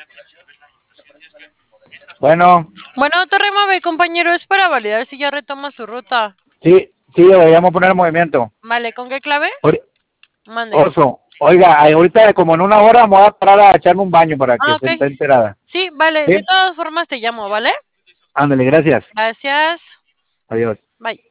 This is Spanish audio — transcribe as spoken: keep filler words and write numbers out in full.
Bueno. Bueno, Torre Mave, compañero, es para validar si ya retoma su ruta. Sí, sí, deberíamos poner en movimiento. Vale, ¿con qué clave? Ori- Mande. Oso, oiga, ahorita como en una hora me voy a parar a echarme un baño para que Ah, se ok. esté enterada. Sí, vale, ¿Sí? de todas formas te llamo, ¿vale? Ándale, gracias. Gracias. Adiós. Bye.